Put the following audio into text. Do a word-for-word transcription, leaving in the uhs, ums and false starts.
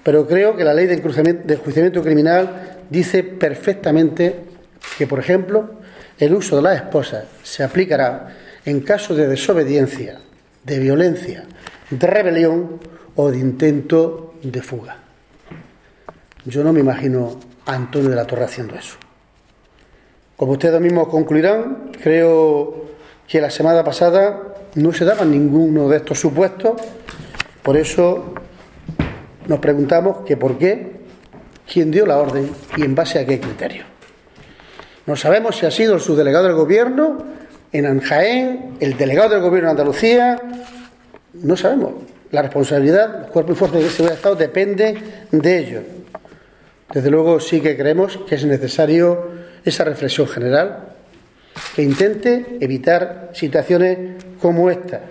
pero creo que la ley de enjuiciamiento criminal dice perfectamente que, por ejemplo, el uso de las esposas se aplicará en caso de desobediencia, de violencia, de rebelión o de intento de fuga. Yo no me imagino a Antonio de la Torre haciendo eso. Como ustedes mismos concluirán, creo que la semana pasada no se daban ninguno de estos supuestos, por eso nos preguntamos que por qué, quién dio la orden y en base a qué criterio. No sabemos si ha sido el subdelegado del Gobierno en Jaén, el delegado del Gobierno de Andalucía, no sabemos. La responsabilidad, los cuerpos y fuerzas de seguridad del Estado depende de ellos. Desde luego sí que creemos que es necesario esa reflexión general que intente evitar situaciones como esta.